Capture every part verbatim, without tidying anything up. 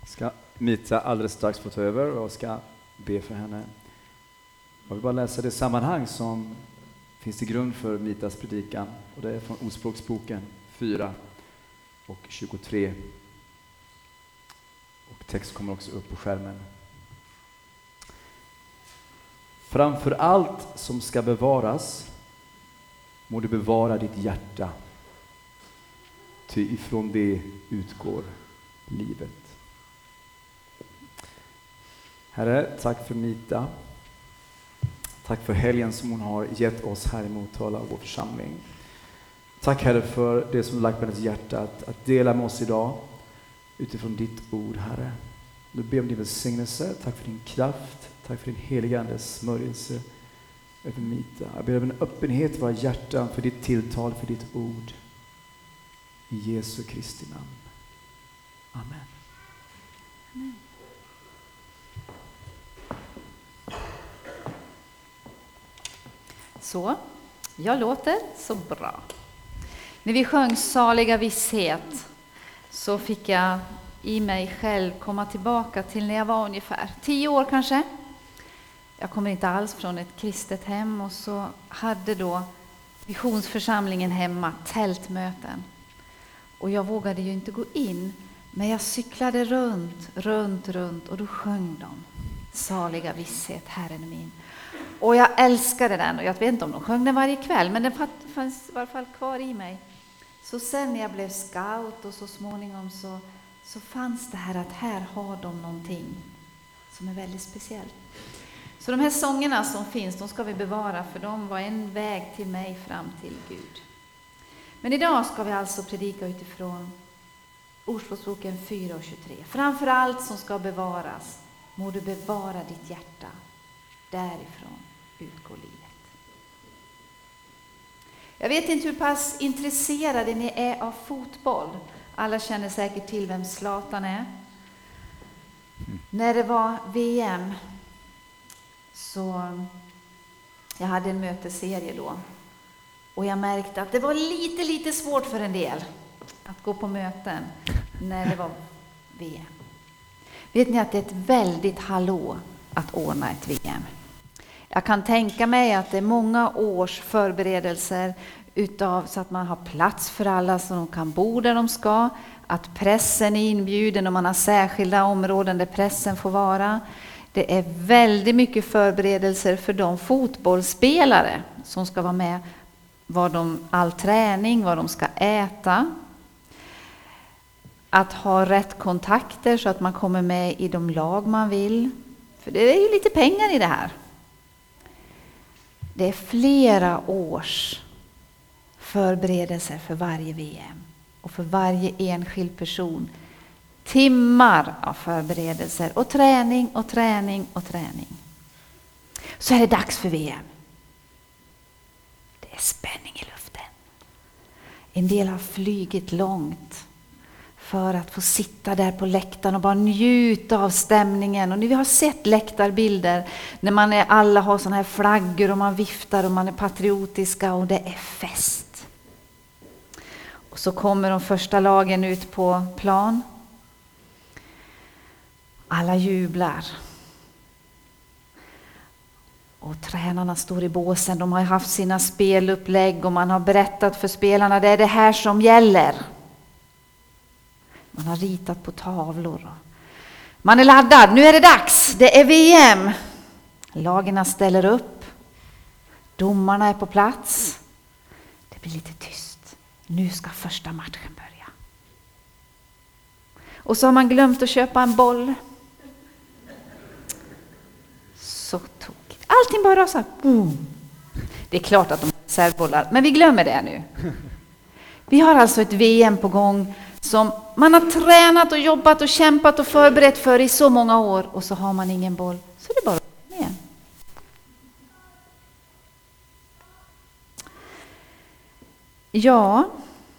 Ska Mita alldeles strax få ta över och ska be för henne. Jag vill bara läsa det sammanhang som finns till grund för Mitas predikan, och det är från Ordspråksboken fyra och tjugotre. Och text kommer också upp på skärmen. Framför allt som ska bevaras må du bevara ditt hjärta, ty ifrån det utgår livet. Herre, tack för Mita. Tack för helgen som hon har gett oss här i Motala och vår församling. Tack Herre för det som du lagt på hennes hjärta att, att dela med oss idag utifrån ditt ord, Herre. Du ber om din välsignelse. Tack för din kraft. Tack för din heliga Andes smörjelse över Mita. Jag ber om en öppenhet i våra hjärtan för ditt tilltal, för ditt ord. I Jesu Kristi namn. Amen. Amen. Så, jag låter så bra. När vi sjöng Saliga visshet så fick jag i mig själv komma tillbaka till när jag var ungefär tio år kanske. Jag kommer inte alls från ett kristet hem, och så hade då visionsförsamlingen hemma tältmöten. Och jag vågade ju inte gå in, men jag cyklade runt, runt, runt och då sjöng de Saliga visshet, Herren är min. Och jag älskade den, och jag vet inte om de sjöng den varje kväll, men den fanns i alla fall kvar i mig. Så sen när jag blev scout och så småningom så, så fanns det här att här har de någonting som är väldigt speciellt. Så de här sångerna som finns, de ska vi bevara, för de var en väg till mig fram till Gud. Men idag ska vi alltså predika utifrån Ordspråksboken fyra och tjugotre. Framför allt som ska bevaras må du bevara ditt hjärta. Därifrån utgår livet. Jag vet inte hur pass intresserade ni är av fotboll. Alla känner säkert till vem Zlatan är. Mm. När det var V M så jag hade en möteserie då. Och jag märkte att det var lite, lite svårt för en del att gå på möten när det var V M. Vet ni att det är ett väldigt hallå att ordna ett V M? Jag kan tänka mig att det är många års förberedelser utav så att man har plats för alla så de kan bo där de ska. Att pressen är inbjuden och man har särskilda områden där pressen får vara. Det är väldigt mycket förberedelser för de fotbollsspelare som ska vara med. Vad de, all träning, vad de ska äta. Att ha rätt kontakter så att man kommer med i de lag man vill. För det är ju lite pengar i det här. Det är flera års förberedelser för varje V M och för varje enskild person. Timmar av förberedelser och träning och träning och träning. Så är det dags för V M. Det är spänning i luften. En del har flygit långt för att få sitta där på läktaren och bara njuta av stämningen. Och ni har sett läktarbilder när man är, alla har såna här flaggor och man viftar och man är patriotiska och det är fest. Och så kommer de första lagen ut på plan. Alla jublar. Och tränarna står i båsen. De har haft sina spelupplägg och man har berättat för spelarna det är det här som gäller. Man har ritat på tavlor. Man är laddad. Nu är det dags. Det är V M. Lagarna ställer upp. Domarna är på plats. Det blir lite tyst. Nu ska första matchen börja. Och så har man glömt att köpa en boll. Så tokigt. Allting bara rasar. Boom. Det är klart att de har reservbollar, men vi glömmer det nu. Vi har alltså ett V M på gång som man har tränat och jobbat och kämpat och förberett för i så många år, och så har man ingen boll. Så det är bara igen. Ja,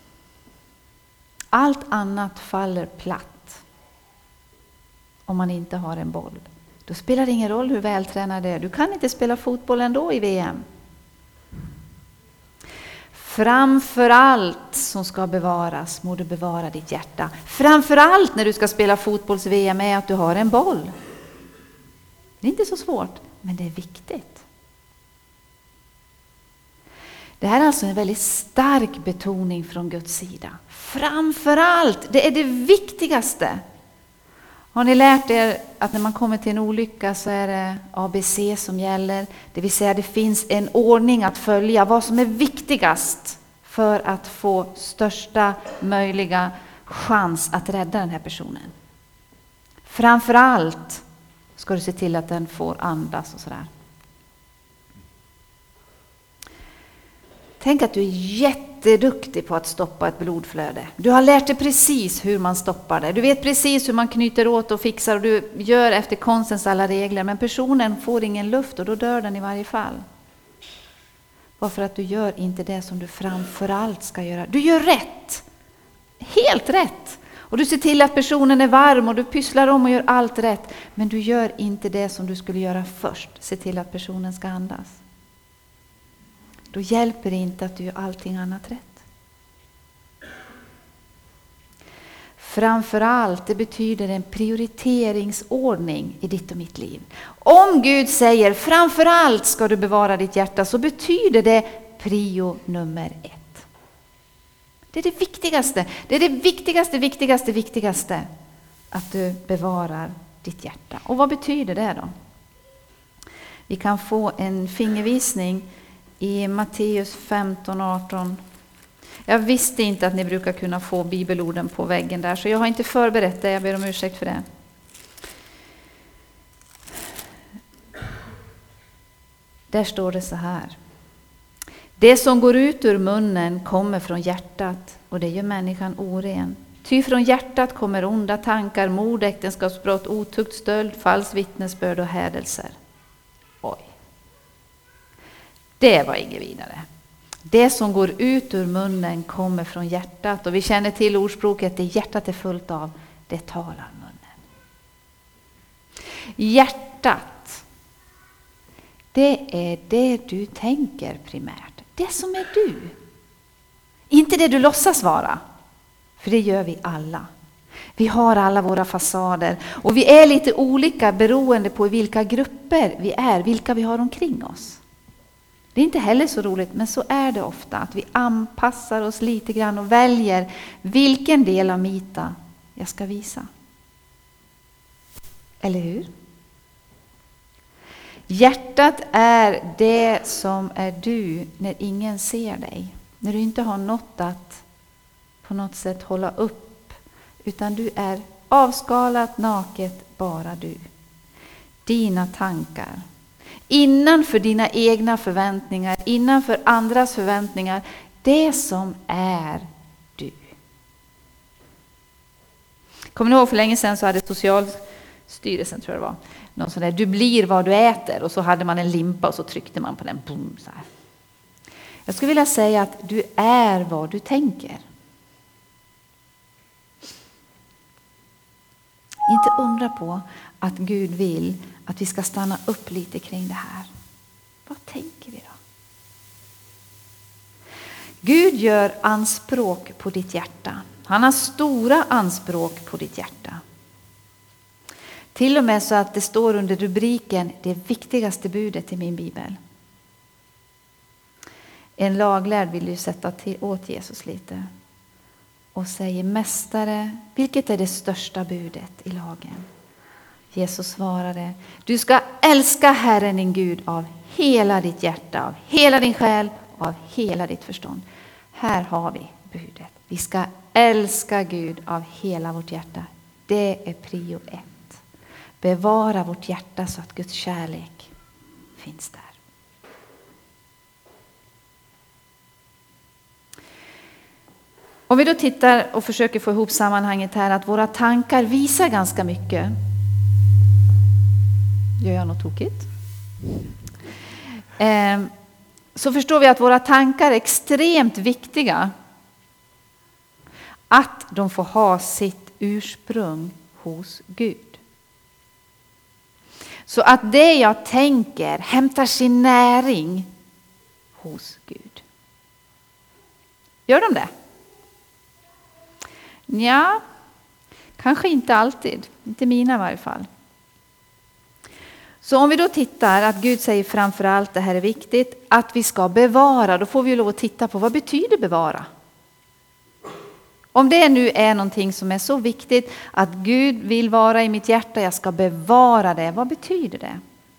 allt annat faller platt om man inte har en boll. Då spelar det ingen roll hur vältränad det är. Du kan inte spela fotboll ändå i V M. Framför allt som ska bevaras må du bevara ditt hjärta. Framför allt när du ska spela fotbolls-V M är att du har en boll. Det är inte så svårt, men det är viktigt. Det här är alltså en väldigt stark betoning från Guds sida. Framför allt, det är det viktigaste. Har ni lärt er att när man kommer till en olycka så är det A B C som gäller? Det vill säga det finns en ordning att följa. Vad som är viktigast för att få största möjliga chans att rädda den här personen. Framför allt ska du se till att den får andas och sådär. Tänk att du är jätteduktig på att stoppa ett blodflöde. Du har lärt dig precis hur man stoppar det. Du vet precis hur man knyter åt och fixar och du gör efter konstens alla regler. Men personen får ingen luft och då dör den i varje fall. Varför att du gör inte det som du framförallt ska göra. Du gör rätt. Helt rätt. Och du ser till att personen är varm och du pysslar om och gör allt rätt. Men du gör inte det som du skulle göra först. Se till att personen ska andas. Då hjälper det inte att du gör allting annat rätt. Framförallt, det betyder en prioriteringsordning i ditt och mitt liv. Om Gud säger framförallt ska du bevara ditt hjärta så betyder det prio nummer ett. Det är det viktigaste. Det är det viktigaste, viktigaste, viktigaste att du bevarar ditt hjärta. Och vad betyder det då? Vi kan få en fingervisning i Matteus femton arton. Jag visste inte att ni brukar kunna få bibelorden på väggen där, så jag har inte förberett det. Jag ber om ursäkt för det. Där står det så här. Det som går ut ur munnen kommer från hjärtat och det gör människan oren. Ty från hjärtat kommer onda tankar, mord, äktenskapsbrott, otukt, stöld, falskt vittnesbörd och hädelser. Oj. Det var inget vidare. Det som går ut ur munnen kommer från hjärtat. Och vi känner till ordspråket, det hjärtat är fullt av, det talar munnen. Hjärtat, det är det du tänker primärt. Det som är du. Inte det du låtsas vara. För det gör vi alla. Vi har alla våra fasader. Och vi är lite olika beroende på vilka grupper vi är, vilka vi har omkring oss. Det är inte heller så roligt, men så är det ofta. Att vi anpassar oss lite grann och väljer vilken del av Mita jag ska visa. Eller hur? Hjärtat är det som är du när ingen ser dig. När du inte har något att på något sätt hålla upp. Utan du är avskalat, naket, bara du. Dina tankar. Innanför dina egna förväntningar, innanför andras förväntningar. Det som är du. Kommer ni ihåg för länge sedan så hade Socialstyrelsen, tror jag det var, någon sån där, du blir vad du äter. Och så hade man en limpa och så tryckte man på den. Boom, så här. Jag skulle vilja säga att du är vad du tänker. Inte undra på att Gud vill att vi ska stanna upp lite kring det här. Vad tänker vi då? Gud gör anspråk på ditt hjärta. Han har stora anspråk på ditt hjärta. Till och med så att det står under rubriken det viktigaste budet i min bibel. En laglärd vill ju sätta till, åt Jesus lite. Och säger, mästare, vilket är det största budet i lagen? Jesus svarade, du ska älska Herren din Gud av hela ditt hjärta, av hela din själ och av hela ditt förstånd. Här har vi budet. Vi ska älska Gud av hela vårt hjärta. Det är prio ett. Bevara vårt hjärta så att Guds kärlek finns där. Om vi då tittar och försöker få ihop sammanhanget här, att våra tankar visar ganska mycket. Gör jag något tokigt? Eh, så förstår vi att våra tankar är extremt viktiga. Att de får ha sitt ursprung hos Gud. Så att det jag tänker hämtar sin näring hos Gud. Gör de det? Ja, kanske inte alltid. Inte mina i varje fall. Så om vi då tittar att Gud säger framför allt, det här är viktigt, att vi ska bevara, då får vi lov att titta på vad betyder bevara. Om det nu är någonting som är så viktigt att Gud vill vara i mitt hjärta, jag ska bevara det, vad betyder det?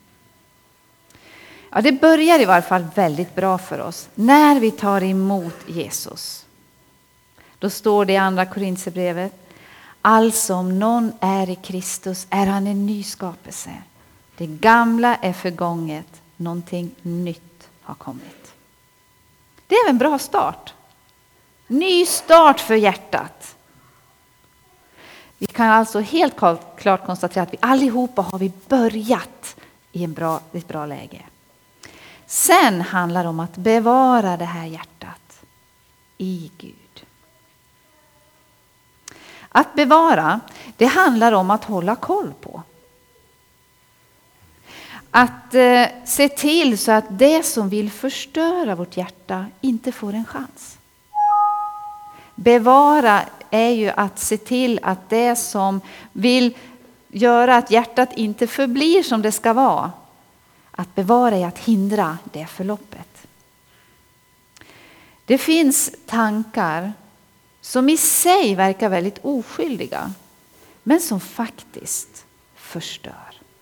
Ja, det börjar i varje fall väldigt bra för oss när vi tar emot Jesus. Då står det i andra Korinthierbrevet, alltså om någon är i Kristus är han en ny skapelse. Det gamla är förgånget, någonting nytt har kommit. Det är en bra start. Ny start för hjärtat. Vi kan alltså helt klart konstatera att vi allihopa har vi börjat i en bra, ett bra läge. Sen handlar det om att bevara det här hjärtat i Gud. Att bevara, det handlar om att hålla koll på. Att eh, se till så att det som vill förstöra vårt hjärta inte får en chans. Bevara är ju att se till att det som vill göra att hjärtat inte förblir som det ska vara. Att bevara är att hindra det förloppet. Det finns tankar som i sig verkar väldigt oskyldiga, men som faktiskt förstör.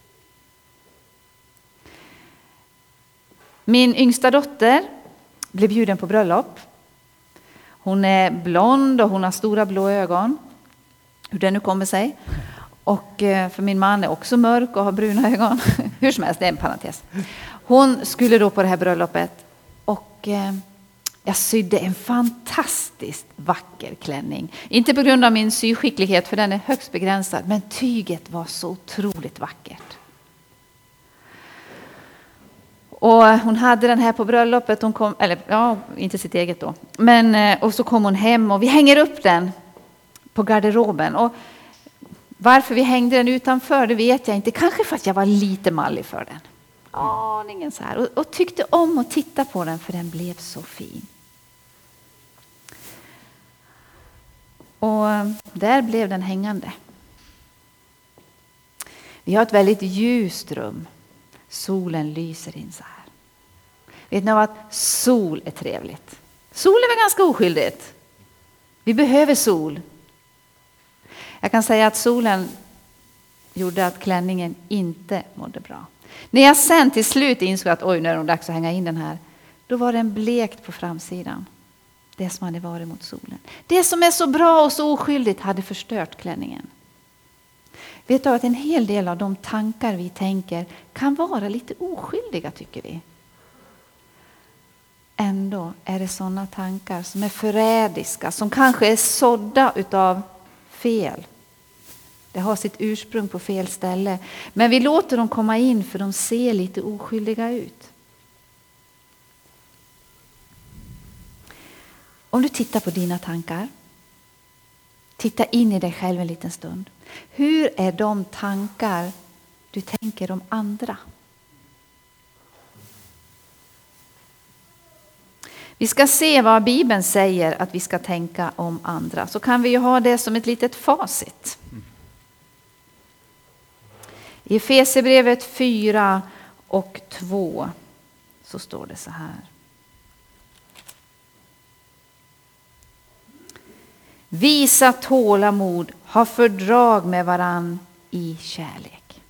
Min yngsta dotter blev bjuden på bröllop. Hon är blond och hon har stora blå ögon. Hur det nu kommer sig. Och för min man är också mörk och har bruna ögon. Hur som helst, det är en parentes. Hon skulle då på det här bröllopet. Och jag sydde en fantastiskt vacker klänning. Inte på grund av min syskicklighet, för den är högst begränsad. Men tyget var så otroligt vackert. Och hon hade den här på bröllopet, hon kom, eller ja, inte sitt eget då. Men, och så kom hon hem och vi hänger upp den på garderoben. Och varför vi hängde den utanför, det vet jag inte. Kanske för att jag var lite mallig för den. Aningen så här. Och, och tyckte om att titta på den, för den blev så fin. Och där blev den hängande. Vi har ett väldigt ljust rum. Solen lyser in så här. Vet ni att sol är trevligt? Sol är väl ganska oskyldigt. Vi behöver sol. Jag kan säga att solen gjorde att klänningen inte mådde bra. När jag sen till slut insåg att oj, nu är det dags att hänga in den här. Då var den blekt på framsidan. Det som hade varit mot solen. Det som är så bra och så oskyldigt hade förstört klänningen. Vet du att en hel del av de tankar vi tänker kan vara lite oskyldiga, tycker vi. Ändå är det sådana tankar som är förrädiska, som kanske är sådda utav fel. Det har sitt ursprung på fel ställe. Men vi låter dem komma in för de ser lite oskyldiga ut. Om du tittar på dina tankar, titta in i dig själv en liten stund. Hur är de tankar du tänker om andra? Vi ska se vad Bibeln säger att vi ska tänka om andra. Så kan vi ju ha det som ett litet facit. I Efesierbrevet fyra och två så står det så här. Visa tålamod, ha fördrag med varann i kärlek.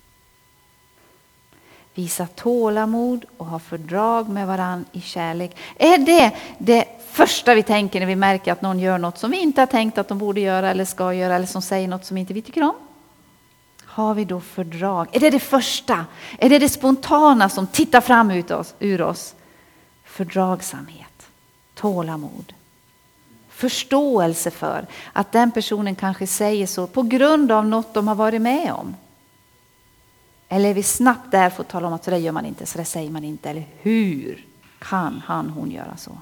Visa tålamod och ha fördrag med varann i kärlek. Är det det första vi tänker när vi märker att någon gör något som vi inte har tänkt att de borde göra eller ska göra, eller som säger något som inte vi tycker om? Har vi då fördrag? Är det det första? Är det det spontana som tittar fram ut oss, ur oss? Fördragsamhet, tålamod. Förståelse för att den personen kanske säger så på grund av något de har varit med om. Eller är vi snabbt där för att tala om att så där gör man inte, så där säger man inte. Eller hur kan han, hon göra så?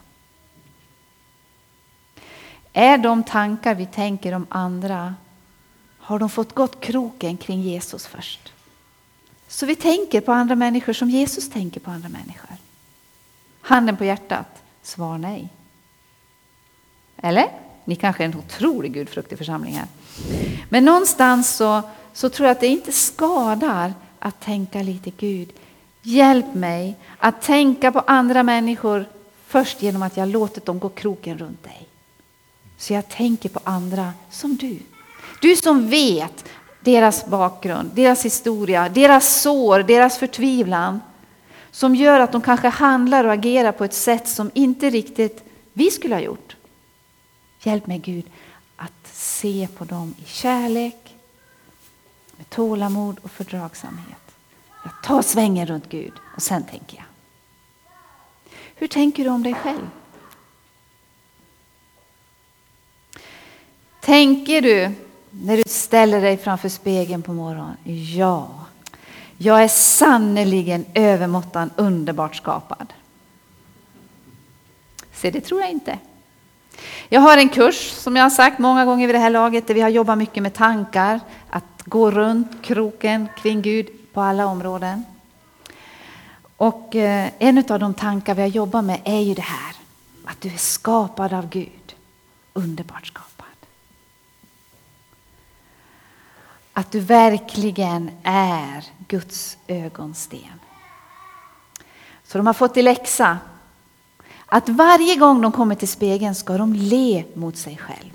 Är de tankar vi tänker om andra, har de fått gått kroken kring Jesus först? Så vi tänker på andra människor som Jesus tänker på andra människor. Handen på hjärtat, svar nej. Eller? Ni kanske är en otrolig gudfruktig församling här. Men någonstans så, så tror jag att det inte skadar att tänka lite Gud. Hjälp mig att tänka på andra människor först genom att jag låter dem gå kroken runt dig. Så jag tänker på andra som du. Du som vet deras bakgrund, deras historia, deras sår, deras förtvivlan. Som gör att de kanske handlar och agerar på ett sätt som inte riktigt vi skulle ha gjort. Hjälp mig Gud att se på dem i kärlek, med tålamod och fördragsamhet. Jag tar svängen runt Gud och sen tänker jag. Hur tänker du om dig själv? Tänker du när du ställer dig framför spegeln på morgonen? Ja, jag är sannoliken övermåttan underbart skapad. Så det tror jag inte. Jag har en kurs som jag har sagt många gånger vid det här laget där vi har jobbat mycket med tankar. Att gå runt kroken kring Gud på alla områden. Och en av de tankar vi har jobbat med är ju det här. Att du är skapad av Gud. Underbart skapad. Att du verkligen är Guds ögonsten. Så de har fått i läxa att varje gång de kommer till spegeln ska de le mot sig själv.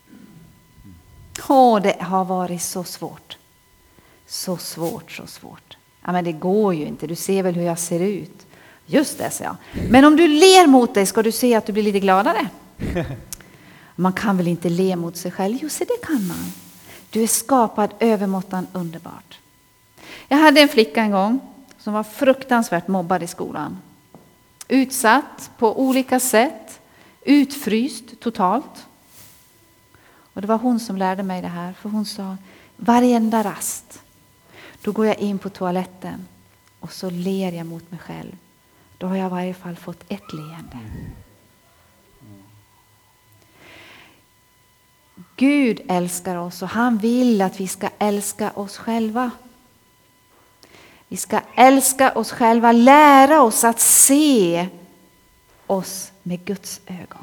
Åh, det har varit så svårt. Så svårt, så svårt. Ja, men det går ju inte. Du ser väl hur jag ser ut. Just det, så jag. Men om du ler mot dig ska du se att du blir lite gladare. Man kan väl inte le mot sig själv? Jo, så det kan man. Du är skapad övermåttan underbart. Jag hade en flicka en gång som var fruktansvärt mobbad i skolan. Utsatt på olika sätt. Utfryst totalt. Och det var hon som lärde mig det här. För hon sa, varenda rast. Då går jag in på toaletten. Och så ler jag mot mig själv. Då har jag i varje fall fått ett leende. Gud älskar oss och han vill att vi ska älska oss själva. Vi ska älska oss själva, lära oss att se oss med Guds ögon.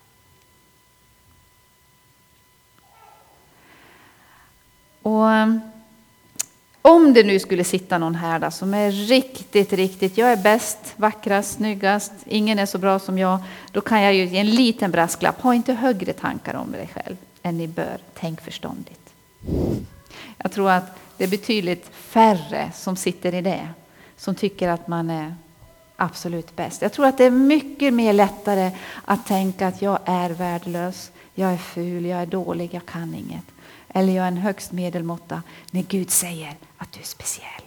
Och om det nu skulle sitta någon här där som är riktigt, riktigt, jag är bäst, vackrast, snyggast, ingen är så bra som jag, då kan jag ju ge en liten brasklapp. Ha inte högre tankar om dig själv än ni bör. Tänk förståndigt. Jag tror att det är betydligt färre som sitter i det, som tycker att man är absolut bäst. Jag tror att det är mycket mer lättare att tänka att jag är värdelös, jag är ful, jag är dålig, jag kan inget. Eller jag är en högst medelmåtta när Gud säger att du är speciell.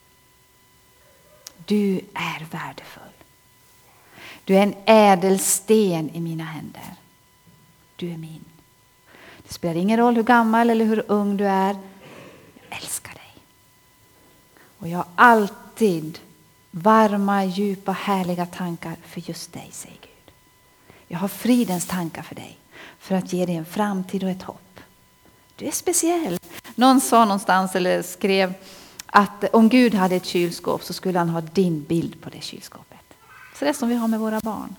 Du är värdefull. Du är en ädelsten i mina händer. Du är min. Det spelar ingen roll hur gammal eller hur ung du är. Jag älskar dig. Och jag har alltid varma, djupa, härliga tankar för just dig, säger Gud. Jag har fridens tankar för dig. För att ge dig en framtid och ett hopp. Du är speciell. Någon sa någonstans eller skrev att om Gud hade ett kylskåp så skulle han ha din bild på det kylskåpet. Så det är som vi har med våra barn.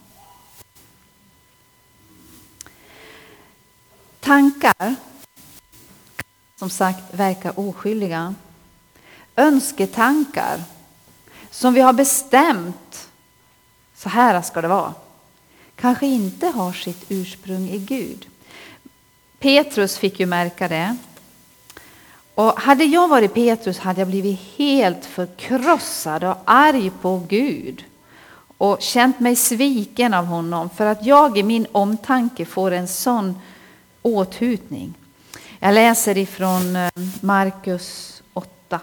Tankar, som sagt, verkar oskyldiga. Önsketankar som vi har bestämt, så här ska det vara, kanske inte har sitt ursprung i Gud. Petrus fick ju märka det. Och hade jag varit Petrus hade jag blivit helt förkrossad och arg på Gud. Och känt mig sviken av honom för att jag i min omtanke får en sån åthutning. Jag läser ifrån Markus åtta.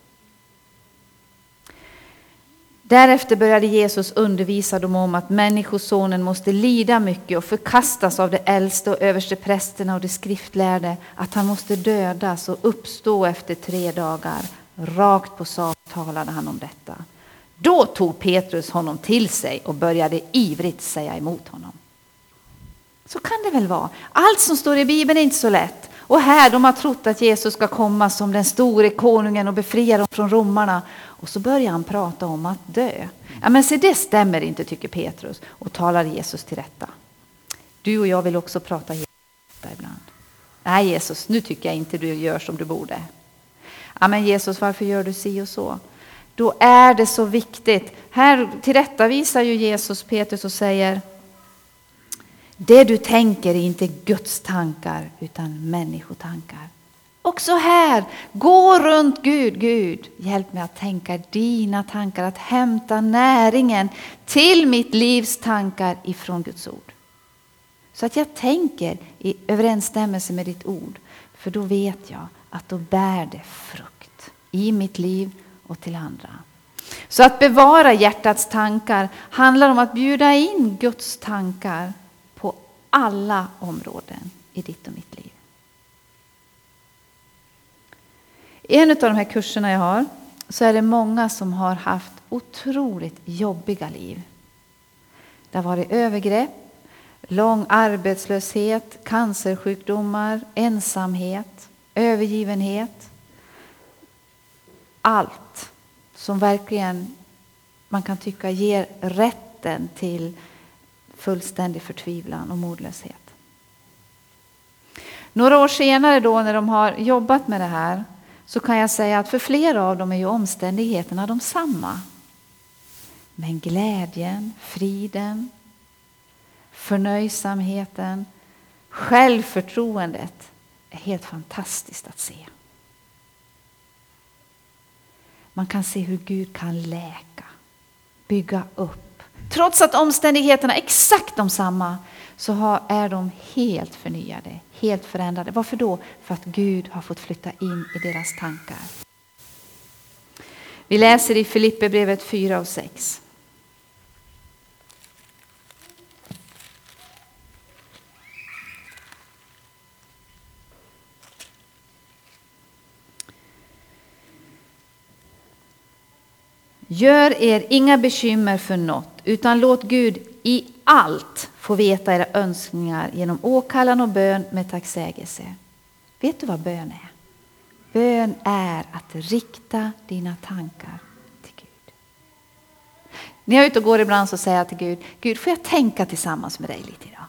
Därefter började Jesus undervisa dem om att människosonen måste lida mycket och förkastas av de äldste och översteprästerna och de skriftlärde, att han måste dödas och uppstå efter tre dagar. Rakt på sak talade han om detta. Då tog Petrus honom till sig och började ivrigt säga emot honom. Så kan det väl vara. Allt som står i Bibeln är inte så lätt. Och här de har trott att Jesus ska komma som den store konungen och befria dem från romarna. Och så börjar han prata om att dö. Ja, men se, det stämmer inte, tycker Petrus, och talar Jesus till rätta. Du och jag vill också prata ibland. Nej Jesus, nu tycker jag inte du gör som du borde. Ja men Jesus, varför gör du si och så? Då är det så viktigt. Här tillrättavisar ju Jesus Petrus och säger: det du tänker är inte Guds tankar utan människotankar. Också här, gå runt Gud. Gud, hjälp mig att tänka dina tankar, att hämta näringen till mitt livs tankar ifrån Guds ord. Så att jag tänker i överensstämmelse med ditt ord. För då vet jag att då bär det frukt i mitt liv och till andra. Så att bevara hjärtats tankar handlar om att bjuda in Guds tankar på alla områden i ditt och mitt liv. I en av de här kurserna jag har så är det många som har haft otroligt jobbiga liv. Det har varit övergrepp, lång arbetslöshet, cancersjukdomar, ensamhet, övergivenhet. Allt som verkligen man kan tycka ger rätten till fullständig förtvivlan och modlöshet. Några år senare då när de har jobbat med det här så kan jag säga att för flera av dem är ju omständigheterna de samma. Men glädjen, friden, förnöjsamheten, självförtroendet är helt fantastiskt att se. Man kan se hur Gud kan läka, bygga upp. Trots att omständigheterna är exakt de samma så har, är de helt förnyade, helt förändrade. Varför då? För att Gud har fått flytta in i deras tankar. Vi läser i Filipperbrevet fyra och sex. Gör er inga bekymmer för något, utan låt Gud i allt få veta era önskningar genom åkallan och bön med tacksägelse. Vet du vad bön är? Bön är att rikta dina tankar till Gud. När jag är ute och går ibland så säger jag till Gud: Gud, får jag tänka tillsammans med dig lite idag?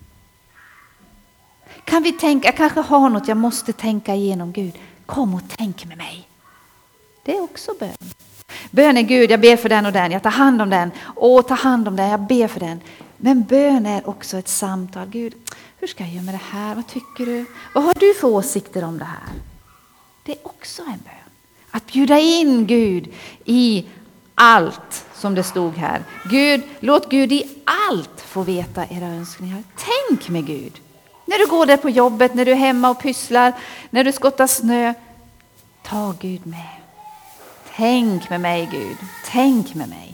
Kan vi tänka, jag kanske har något jag måste tänka igenom, Gud. Kom och tänk med mig. Det är också bön. Bön är Gud, jag ber för den och den, jag tar hand om den. Åh, ta hand om den, jag ber för den. Men bön är också ett samtal. Gud, hur ska jag göra med det här? Vad tycker du? Vad har du för åsikter om det här? Det är också en bön. Att bjuda in Gud i allt som det stod här. Gud, låt Gud i allt få veta era önskningar. Tänk med Gud. När du går där på jobbet, när du är hemma och pysslar, när du skottar snö. Ta Gud med. Tänk med mig Gud, tänk med mig.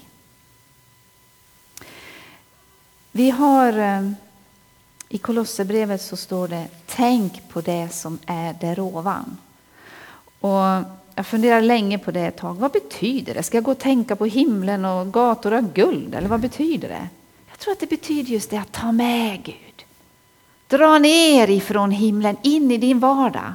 Vi har i Kolosserbrevet så står det: tänk på det som är där ovan. Och jag funderar länge på det ett tag. Vad betyder det? Ska jag gå och tänka på himlen och gator av guld? Eller vad betyder det? Jag tror att det betyder just det att ta med Gud. Dra ner ifrån himlen in i din vardag.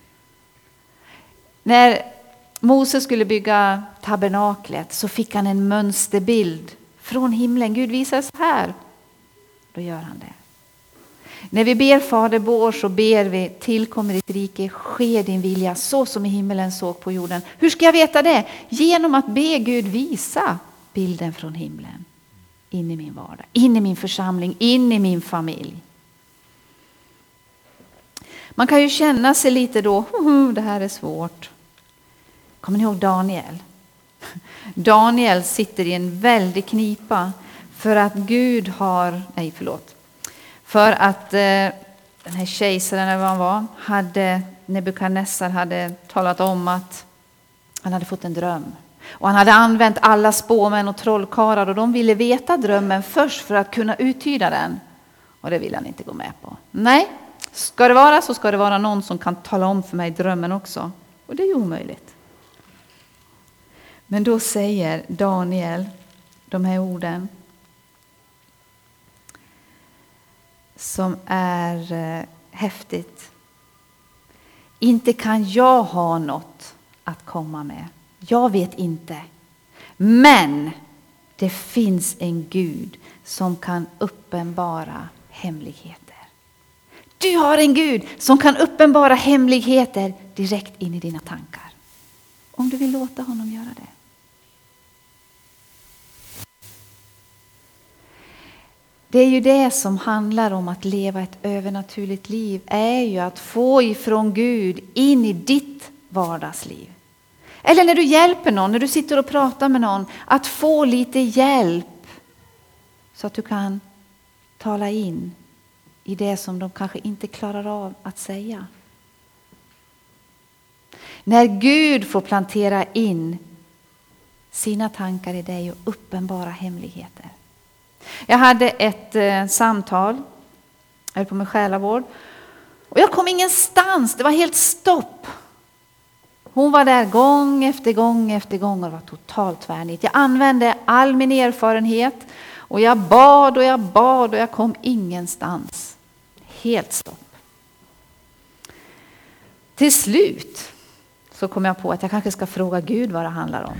När Moses skulle bygga tabernaklet så fick han en mönsterbild från himlen. Gud visar så här. Då gör han det. När vi ber Fader vår så ber vi: tillkommer ditt rike, ske din vilja så som i himmelen såg på jorden. Hur ska jag veta det? Genom att be Gud visa bilden från himlen. In i min vardag, in i min församling, in i min familj. Man kan ju känna sig lite då, det här är svårt. Kommer ni ihåg Daniel? Daniel sitter i en väldig knipa för att Gud har, nej förlåt, för att eh, den här kejsaren eller vad han var, hade, Nebukadnessar hade talat om att han hade fått en dröm. Och han hade använt alla spåmän och trollkarlar och de ville veta drömmen först för att kunna uttyda den. Och det ville han inte gå med på. Nej, ska det vara så ska det vara någon som kan tala om för mig drömmen också. Och det är ju omöjligt. Men då säger Daniel de här orden som är eh, häftigt. Inte kan jag ha något att komma med. Jag vet inte. Men det finns en Gud som kan uppenbara hemligheter. Du har en Gud som kan uppenbara hemligheter direkt in i dina tankar. Om du vill låta honom göra det. Det är ju det som handlar om att leva ett övernaturligt liv. Är ju att få ifrån Gud in i ditt vardagsliv. Eller när du hjälper någon, när du sitter och pratar med någon. Att få lite hjälp. Så att du kan tala in i det som de kanske inte klarar av att säga. När Gud får plantera in sina tankar i dig och uppenbara hemligheter. Jag hade ett eh, samtal, jag höll på med själavård. Och jag kom ingenstans, det var helt stopp. Hon var där gång efter gång efter gång och det var totalt tvärnit. Jag använde all min erfarenhet och jag bad och jag bad och jag kom ingenstans. Helt stopp. Till slut så kom jag på att jag kanske ska fråga Gud vad det handlar om.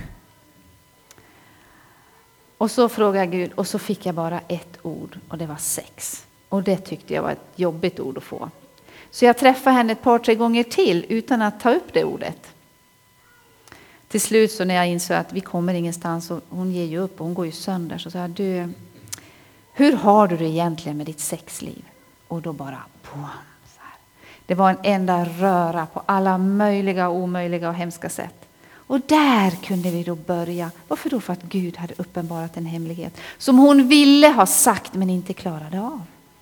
Och så frågade jag Gud och så fick jag bara ett ord och det var sex. Och det tyckte jag var ett jobbigt ord att få. Så jag träffade henne ett par, tre gånger till utan att ta upp det ordet. Till slut så när jag insåg att vi kommer ingenstans och hon ger ju upp och hon går ju sönder så sa jag, du, hur har du det egentligen med ditt sexliv? Och då bara, boom, så här. Det var en enda röra på alla möjliga, omöjliga och hemska sätt. Och där kunde vi då börja. Varför då? För att Gud hade uppenbarat en hemlighet som hon ville ha sagt men inte klarade av.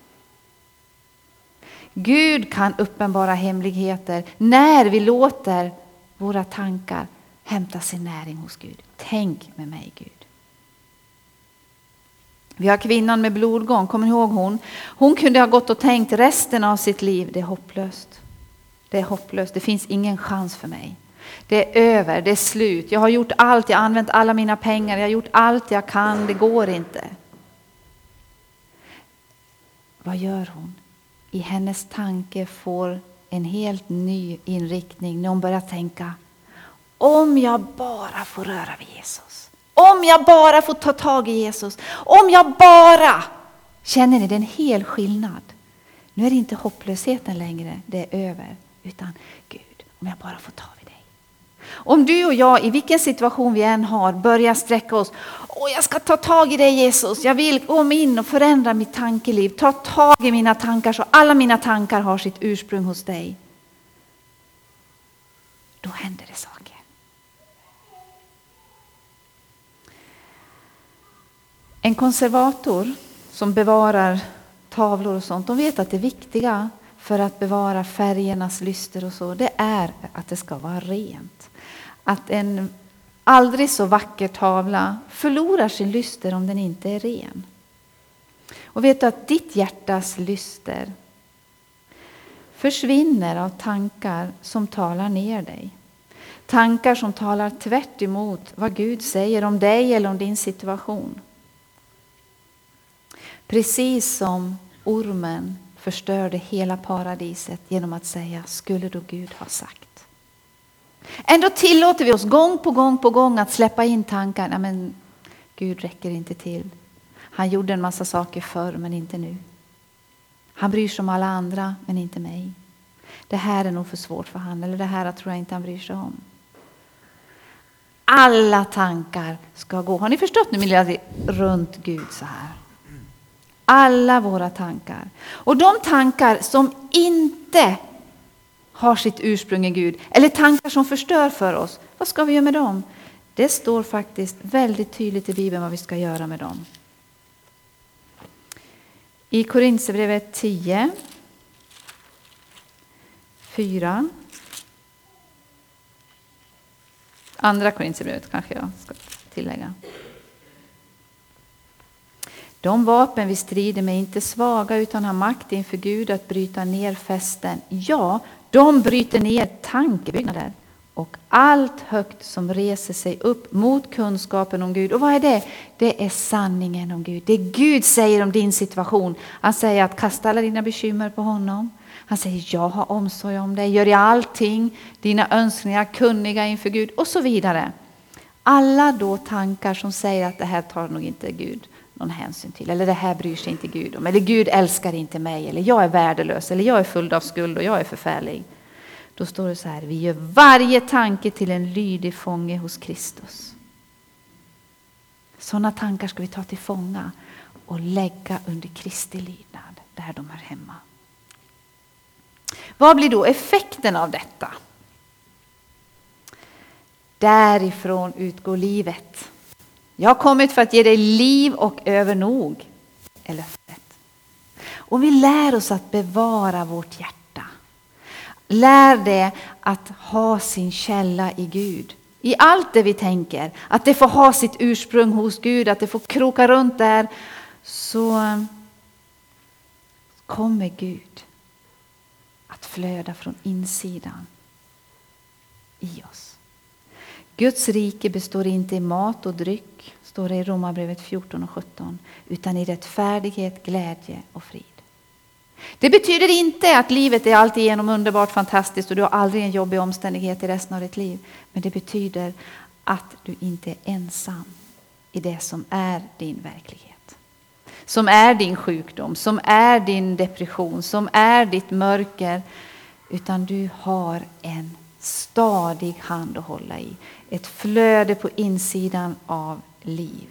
Gud kan uppenbara hemligheter när vi låter våra tankar hämta sin näring hos Gud. Tänk med mig, Gud. Vi har kvinnan med blodgång, kommer ni ihåg hon? Hon kunde ha gått och tänkt resten av sitt liv, det är hopplöst. Det är hopplöst, det finns ingen chans för mig. Det är över, det är slut. Jag har gjort allt, jag har använt alla mina pengar, jag har gjort allt jag kan, det går inte. Vad gör hon? I hennes tanke får en helt ny inriktning när hon börjar tänka, om jag bara får röra vid Jesus. Om jag bara får ta tag i Jesus. Om jag bara... Känner ni, det är en hel skillnad. Nu är det inte hopplösheten längre, det är över. Utan Gud, om jag bara får ta vid dig. Om du och jag, i vilken situation vi än har, börjar sträcka oss. Åh, jag ska ta tag i dig Jesus. Jag vill gå in och förändra mitt tankeliv. Ta tag i mina tankar så alla mina tankar har sitt ursprung hos dig. Då händer det saker. En konservator som bevarar tavlor och sånt, de vet att det viktiga för att bevara färgernas lyster och så, det är att det ska vara rent. Att en aldrig så vacker tavla förlorar sin lyster om den inte är ren. Och vet du att ditt hjärtas lyster försvinner av tankar som talar ner dig. Tankar som talar tvärt emot vad Gud säger om dig eller om din situation. Precis som ormen förstörde hela paradiset genom att säga, skulle då Gud ha sagt. Ändå tillåter vi oss gång på gång på gång att släppa in tankar. Nej, men Gud räcker inte till. Han gjorde en massa saker förr men inte nu. Han bryr sig om alla andra men inte mig. Det här är nog för svårt för han, eller det här tror jag inte han bryr sig om. Alla tankar ska gå. Har ni förstått nu, Milja, runt Gud så här? Alla våra tankar. Och de tankar som inte har sitt ursprung i Gud, eller tankar som förstör för oss, vad ska vi göra med dem? Det står faktiskt väldigt tydligt i Bibeln vad vi ska göra med dem. I Korinthierbrevet tio, fyra. Andra Korinthierbrevet kanske jag ska tillägga. De vapen vi strider med är inte svaga utan har makt inför Gud att bryta ner fästen. Ja, de bryter ner tankebyggnader och allt högt som reser sig upp mot kunskapen om Gud. Och vad är det? Det är sanningen om Gud. Det Gud säger om din situation. Han säger att kasta alla dina bekymmer på honom. Han säger, jag har omsorg om dig. Gör i allting dina önskningar kunniga inför Gud och så vidare. Alla då tankar som säger att det här tar nog inte Gud någon hänsyn till. Eller det här bryr sig inte Gud om. Eller Gud älskar inte mig. Eller jag är värdelös. Eller jag är full av skuld och jag är förfärlig. Då står det så här: vi gör varje tanke till en lydig fånge hos Kristus. Sådana tankar ska vi ta till fånga och lägga under Kristi lydnad, där de är hemma. Vad blir då effekten av detta? Därifrån utgår livet. Jag har kommit för att ge dig liv och övernog, är löftet. Och vi lär oss att bevara vårt hjärta. Lär det att ha sin källa i Gud. I allt det vi tänker. Att det får ha sitt ursprung hos Gud. Att det får kroka runt där. Så kommer Gud att flöda från insidan i oss. Guds rike består inte i mat och dryck, står det i Romarbrevet fjorton och sjutton, utan i rättfärdighet, glädje och frid. Det betyder inte att livet är alltid genom underbart fantastiskt och du har aldrig en jobbig omständighet i resten av ditt liv. Men det betyder att du inte är ensam i det som är din verklighet. Som är din sjukdom, som är din depression, som är ditt mörker. Utan du har en stadig hand att hålla i. Ett flöde på insidan av liv.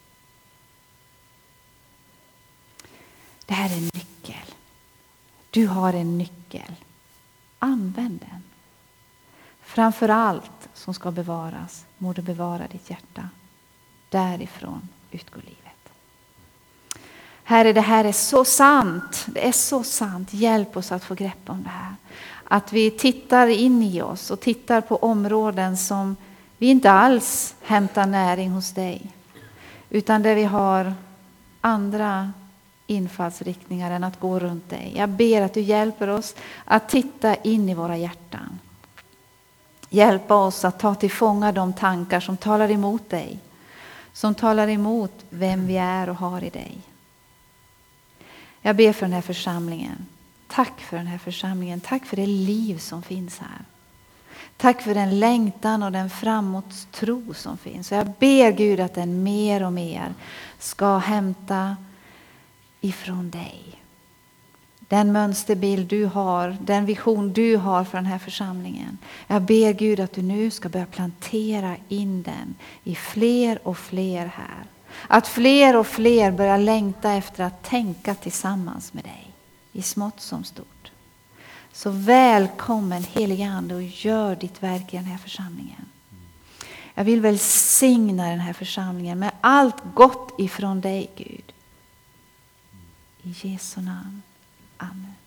Det här är en nyckel. Du har en nyckel. Använd den. Framför allt som ska bevaras, må du bevara ditt hjärta. Därifrån utgår livet. Herre, det här är så sant. Det är så sant. Hjälp oss att få grepp om det här. Att vi tittar in i oss och tittar på områden som vi inte alls hämtar näring hos dig. Utan där vi har andra infallsriktningar än att gå runt dig. Jag ber att du hjälper oss att titta in i våra hjärtan. Hjälpa oss att ta till fånga de tankar som talar emot dig. Som talar emot vem vi är och har i dig. Jag ber för den här församlingen. Tack för den här församlingen. Tack för det liv som finns här. Tack för den längtan och den framåtstro som finns. Och jag ber Gud att den mer och mer ska hämta ifrån dig. Den mönsterbild du har, den vision du har för den här församlingen. Jag ber Gud att du nu ska börja plantera in den i fler och fler här. Att fler och fler börjar längta efter att tänka tillsammans med dig. I smått som stort. Så välkommen helige Ande och gör ditt verk i den här församlingen. Jag vill välsigna den här församlingen med allt gott ifrån dig, Gud. I Jesu namn. Amen.